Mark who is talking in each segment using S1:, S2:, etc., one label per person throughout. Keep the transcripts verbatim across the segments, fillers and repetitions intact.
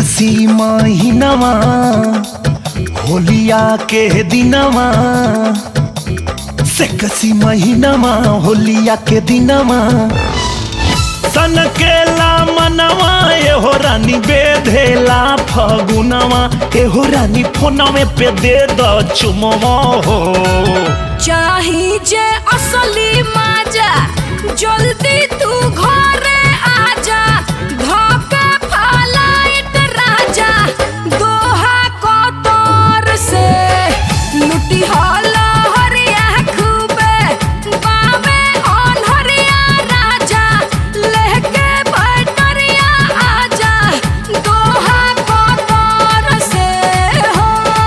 S1: कसी महीनवा होलिया के दिनवा से कसी महीनवा होलिया के दिनवा सनकेला मनवा एहो रानी बेधेला फगुनवा एहो रानी फोनवे पे दे द चुमवा हो
S2: चाही जे असली माजा जल्दी तू घरे आजा धोके फलाइट राजा दोहा कतर से लुटी हला हरिया खूबे बावे अनहरिया राजा लेके बैटरिया आजा दोहा कतर से हो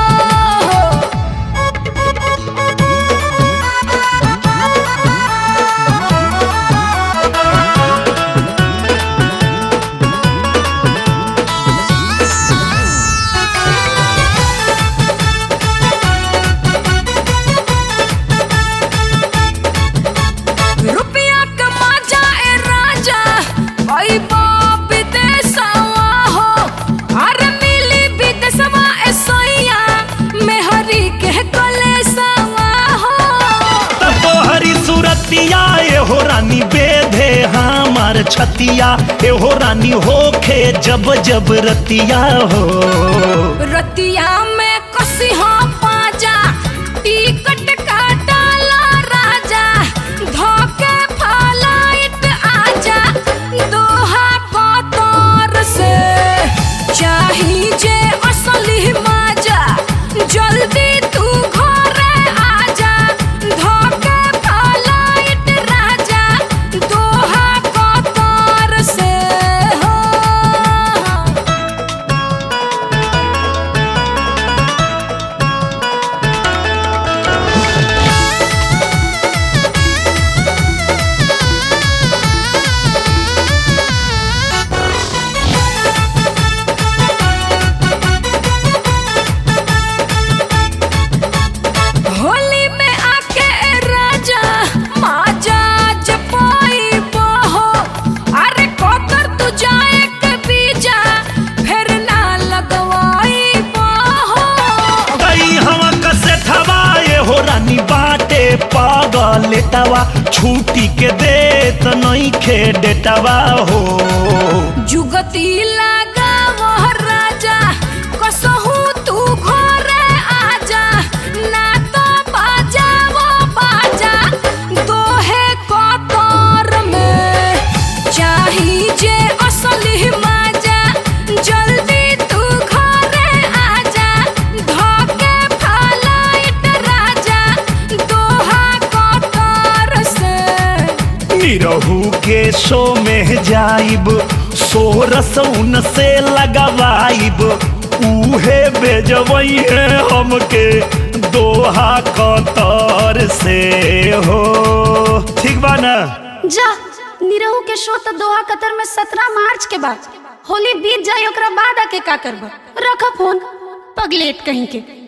S2: रुपया कमा जाए राजा भाई बाप विदेशवा हो अरे मिली विदेशवा ऐसैया मेहरी के कलेसवा हो
S1: तब तोहरी सूरतिया एहो रानी बेधे हमार छतिया एहो रानी होखे जब जब रतिया हो
S2: रतिया में कसी हाँ पाजा टिकट काटाला राजा धोके फलाइट आजा दोहा कतर से चाही जे असली माजा जल्दी तू घरे आजा धोके फलाइट राजा दोहा कतर से हो होली में आके राजा माजा जपाई बहो अरे कोतर तू जाए के बीजा फिर ना लगवाई बहो
S1: कई हवा कसे ठवा एहो रानी बाटे पागल तवा छूटी के देत नहीं खे डेटवा हो
S2: जुगती लगा वह राजा कसहू तू घरे आजा ना तो बाजा वो बाजा दोहे कतर में चाही जे असली माजा जल्दी तू घरे आजा धोके फलाइट राजा दोहा कतर से
S1: निरहू के शो में जाइब सोरस उन से लगवाइब उहे बेजवई है हमके दोहा कतर से हो ठीक बा ना
S3: जा निरहू के शो तो दोहा कतर में सत्रह मार्च के बाद होली बीत जाए ओकरा बाद आके का करब रख फोन पगलेट कहीं के।